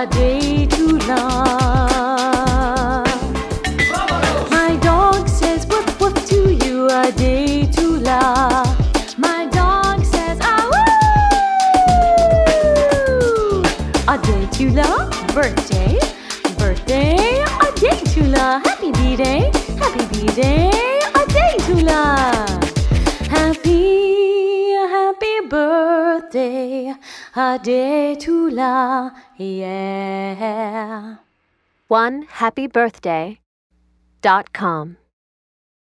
Adetula. My dog says woof woof to you, Adetula. My dog says awoo. Adetula, birthday, birthday, Adetula. Happy B-Day, Adetula. Happy birthday, Adetula, yeah. OneHappyBirthday.com